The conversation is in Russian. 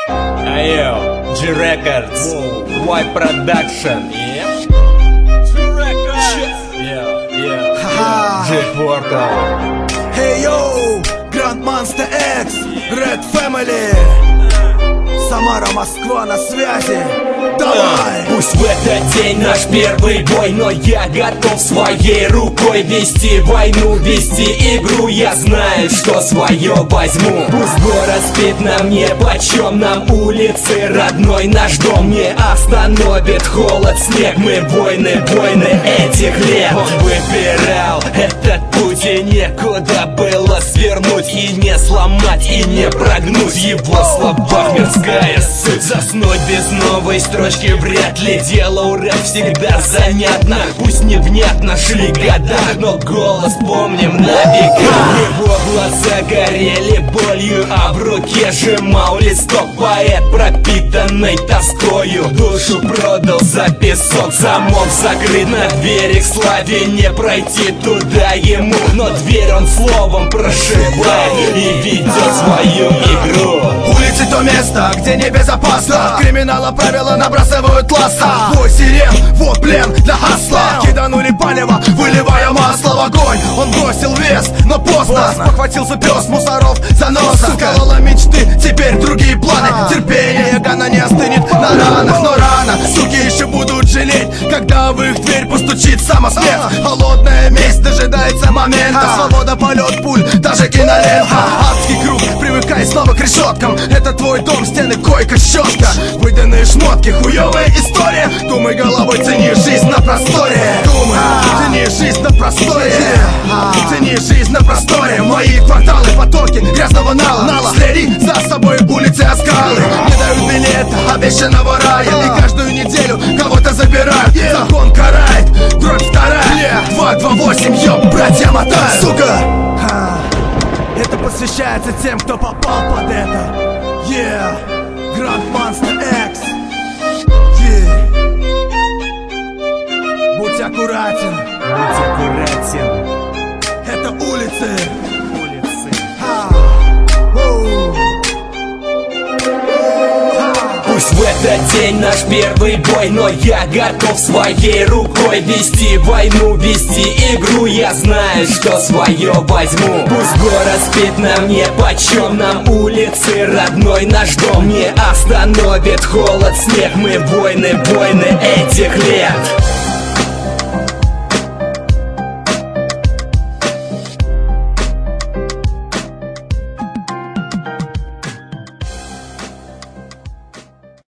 Айо, G-Records, Y Production. G-Portal. Hey yo, Grand Monster X, Red Family, Самара, Москва на связи. Давай! Пусть в этот день наш первый бой, но я готов своей рукой вести войну, вести игру. Я знаю, что свое возьму. Пусть город спит на мне, почем нам улицы, родной наш дом не остановит холод, снег. Мы воины, воины этих лет. Он выбирал этот путь, и некуда было свернуть, и не сломать, и не прогнуть. В его словах мирская суть. Заснуть без новой строчки вряд ли. Дело рэп всегда занятно. Пусть невнятно шли года, но голос помним на века. Его глаза горели болью, а в руке сжимал листок. Поэт, пропитанный тоскою, душу продал за песок. Замок закрыт на двери к славе, не пройти туда ему. Но дверь он словом прошибает и ведет свою игру. Улицы то место, где небезопасно. Криминала правила набрасывают ласса. Бой сирен, вот плен для хасла. Киданули палево, выливая масло в огонь. Он бросил вес, но поздно. Похватился пес мусоров за нос. Сколола мечты, теперь другие планы. Терпение гана не остынет на ранах. Но рано, суки еще будут жалеть, когда в их дверь постучит самосмерть. Холодная месть дожидается момента. Свобода, полет пуль, даже кинолента. Адский круг, привыкай снова к решеткам. Это твой дом, стены, койка, щетка. Выданные шмотки, хуевая история. Думай головой, цени жизнь на просторе. Думай, цени жизнь на просторе. Цени жизнь на просторе. Мои кварталы, потоки грязного нала. Следи за собой улицы, оскалы. Не дают билета обещанного рая. И каждую неделю кого-то забирают. Закон карает, дробь вторая. 228, ёб, братья мотают. Сука! Это посвящается тем, кто попал под это. Yeah, Grand Monster X. Yeah. Будь аккуратен. Будь аккуратен. Это улицы. Пусть в этот день наш первый бой, но я готов своей рукой вести войну, вести игру. Я знаю, что свое возьму. Пусть город спит на мне, почем нам улицы, родной наш дом не остановит холод, снег. Мы воины, воины этих лет.